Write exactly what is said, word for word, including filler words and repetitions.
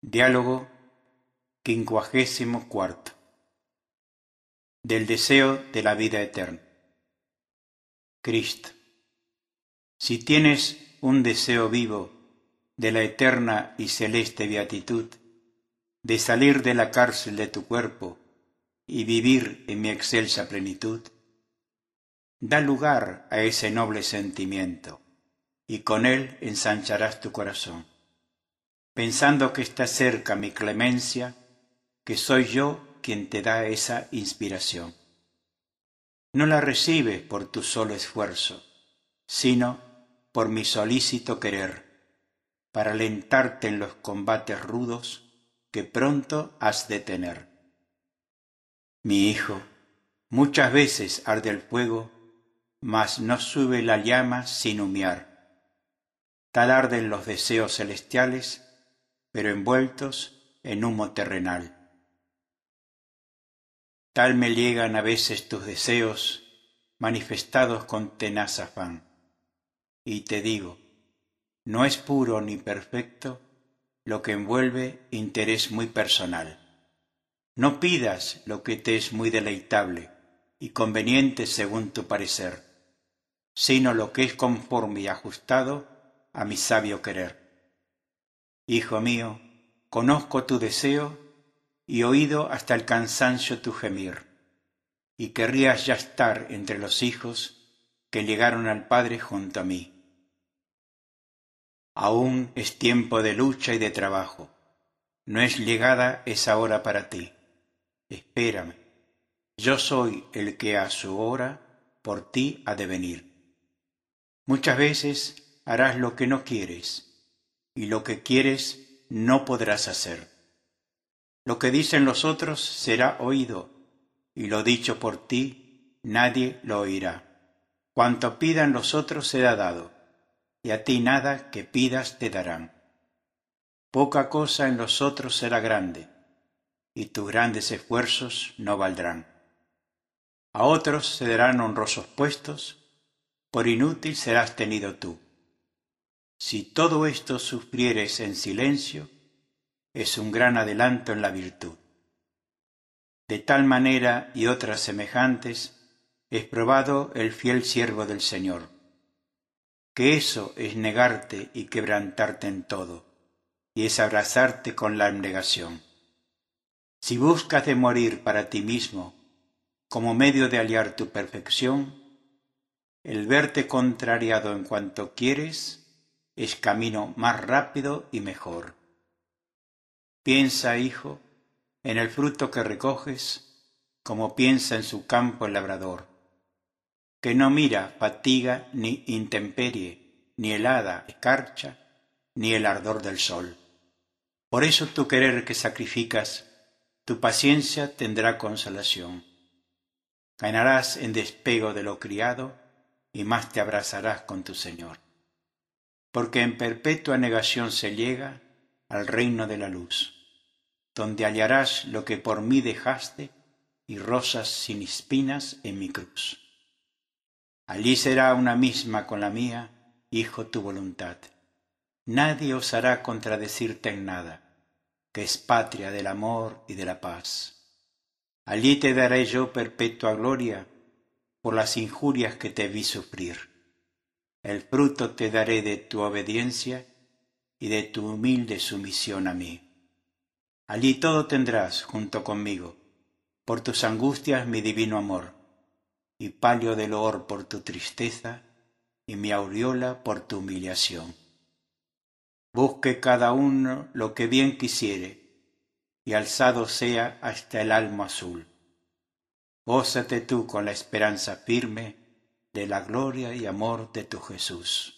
Diálogo quincuagésimo cuarto. Del deseo de la vida eterna. Cristo, si tienes un deseo vivo de la eterna y celeste beatitud, de salir de la cárcel de tu cuerpo y vivir en mi excelsa plenitud, da lugar a ese noble sentimiento y con él ensancharás tu corazón, pensando que está cerca mi clemencia, que soy yo quien te da esa inspiración. No la recibes por tu solo esfuerzo, sino por mi solícito querer, para alentarte en los combates rudos que pronto has de tener. Mi hijo, muchas veces arde el fuego, mas no sube la llama sin humear. Tal arden los deseos celestiales, pero envueltos en humo terrenal. Tal me llegan a veces tus deseos, manifestados con tenaz afán. Y te digo, no es puro ni perfecto lo que envuelve interés muy personal. No pidas lo que te es muy deleitable y conveniente según tu parecer, sino lo que es conforme y ajustado a mi sabio querer. Hijo mío, conozco tu deseo y oído hasta el cansancio tu gemir, y querrías ya estar entre los hijos que llegaron al Padre junto a mí. Aún es tiempo de lucha y de trabajo, no es llegada esa hora para ti. Espérame, yo soy el que a su hora por ti ha de venir. Muchas veces harás lo que no quieres, y lo que quieres no podrás hacer. Lo que dicen los otros será oído, y lo dicho por ti nadie lo oirá. Cuanto pidan los otros será dado, y a ti nada que pidas te darán. Poca cosa en los otros será grande, y tus grandes esfuerzos no valdrán. A otros se darán honrosos puestos, por inútil serás tenido tú. Si todo esto sufrieres en silencio, es un gran adelanto en la virtud. De tal manera y otras semejantes es probado el fiel siervo del Señor, que eso es negarte y quebrantarte en todo, y es abrazarte con la abnegación. Si buscas de morir para ti mismo como medio de hallar tu perfección, el verte contrariado en cuanto quieres es camino más rápido y mejor. Piensa, hijo, en el fruto que recoges, como piensa en su campo el labrador, que no mira fatiga ni intemperie, ni helada escarcha, ni el ardor del sol. Por eso tu querer que sacrificas, tu paciencia tendrá consolación. Ganarás en despego de lo criado y más te abrazarás con tu Señor. Porque en perpetua negación se llega al reino de la luz, donde hallarás lo que por mí dejaste y rosas sin espinas en mi cruz. Allí será una misma con la mía, hijo, tu voluntad. Nadie osará contradecirte en nada, que es patria del amor y de la paz. Allí te daré yo perpetua gloria por las injurias que te vi sufrir. El fruto te daré de tu obediencia y de tu humilde sumisión a mí. Allí todo tendrás junto conmigo, por tus angustias mi divino amor, y palio de loor por tu tristeza, y mi aureola por tu humillación. Busque cada uno lo que bien quisiere, y alzado sea hasta el almo azul. Gózate tú con la esperanza firme de la gloria y amor de tu Jesús.